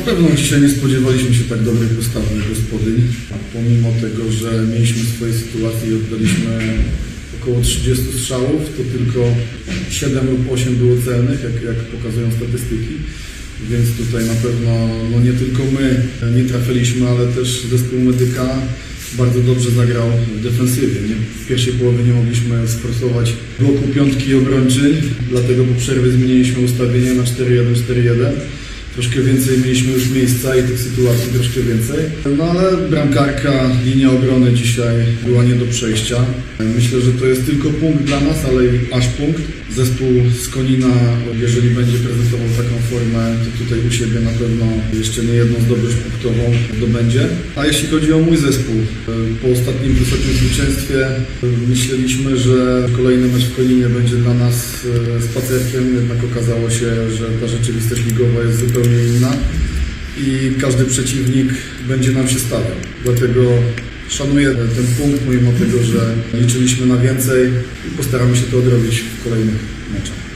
pewno dzisiaj nie spodziewaliśmy się tak dobrej postawy gospodyń, pomimo tego, że mieliśmy swoje sytuacje i oddaliśmy około 30 strzałów, to tylko 7 lub 8 było celnych, jak pokazują statystyki. Więc tutaj na pewno nie tylko my nie trafiliśmy, ale też zespół Medyka bardzo dobrze zagrał w defensywie. W pierwszej połowie nie mogliśmy sforsować bloku piątki obrończej, dlatego po przerwie zmieniliśmy ustawienie na 4-1-4-1. Troszkę więcej mieliśmy już miejsca i tych sytuacji troszkę więcej. No ale bramkarka, linia obrony dzisiaj była nie do przejścia. Myślę, że to jest tylko punkt dla nas, ale i aż punkt. Zespół z Konina, jeżeli będzie prezentował taką formę, to tutaj u siebie na pewno jeszcze nie jedną zdobycz punktową zdobędzie. A jeśli chodzi o mój zespół, po ostatnim wysokim zwycięstwie myśleliśmy, że kolejny mecz w Koninie będzie dla nas spacerkiem, jednak okazało się, że ta rzeczywistość ligowa jest zupełnie inna i każdy przeciwnik będzie nam się stawiał. Dlatego szanuję ten punkt, mimo tego, że liczyliśmy na więcej i postaramy się to odrobić w kolejnych meczach.